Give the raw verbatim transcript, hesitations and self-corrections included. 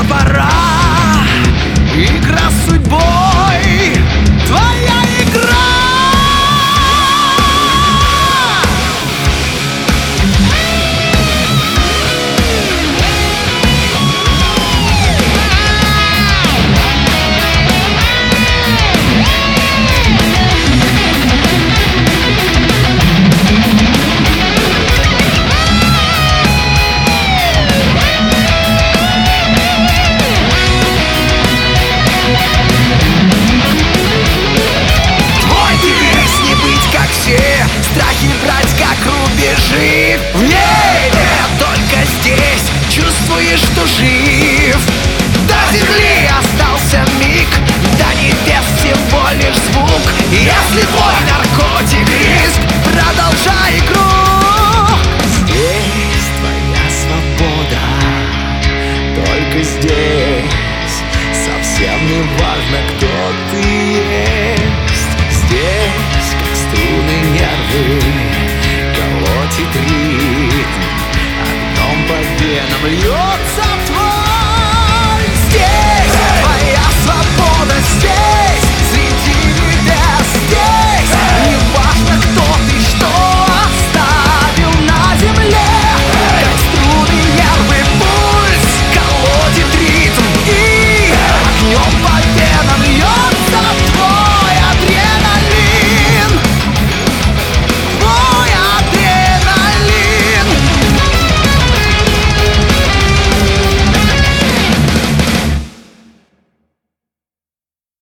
пора. Игра с судьбой, твоя игра. Страхи брать как рубежи. В ней нет, только здесь чувствуешь, что жив. До земли остался миг, до небес всего лишь звук. Если твой наркотик риск, продолжай игру. Здесь твоя свобода, только здесь совсем не важно, кто ты есть. Здесь как струны нервы колотит ритм, огнем по венам льется.